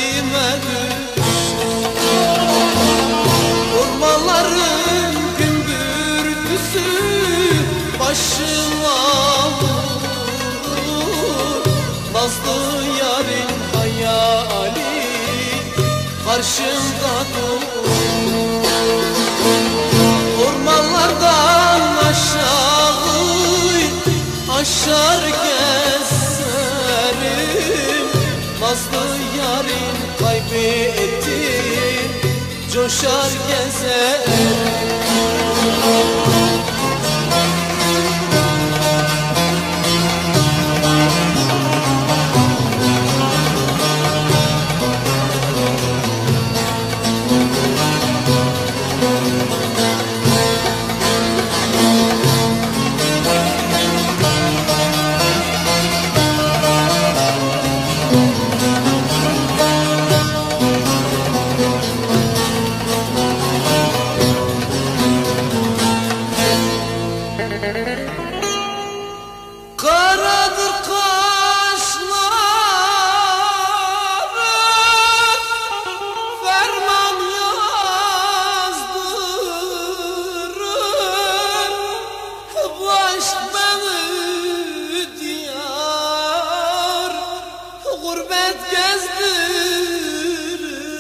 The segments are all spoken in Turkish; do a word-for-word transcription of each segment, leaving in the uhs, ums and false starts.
derdime düştüm. Ormanların gümbürtüsü başıma vurur, nazlı yarın hayali karşımda durur. Ormanlardan aşağı aşar gezerim, nazlı yarın kaybettim, coşar gezerim. Karadır kaşların, ferman yazdırır, bu aşk beni diyar gurbet gezdirir.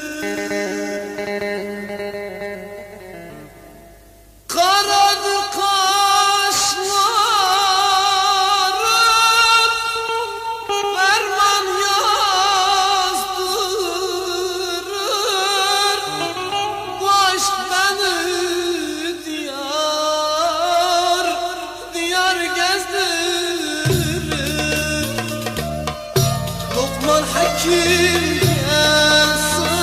Karadır kaşların, ferman yazdırır, bu aşk beni diyar diyar gezdirir. Lokman Hakim gelse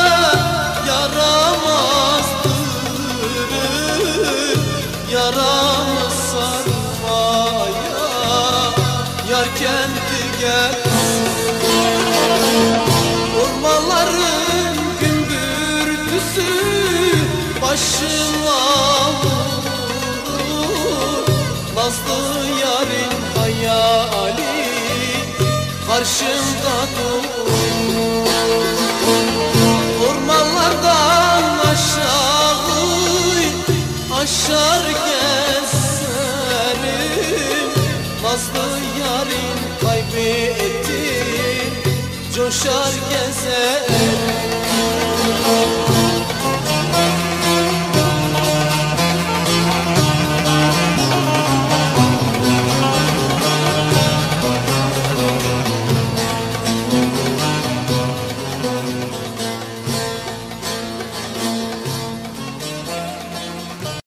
yaramazdır, yaramı sarmaya yar kendi gelsin. Ormanların gümbürtüsü başıma vurur, nazlı yarın hayali karşımda durur. Ormanlardan aşağı aşar gezerim, nazlı yarın kaybettim, coşar gezerim.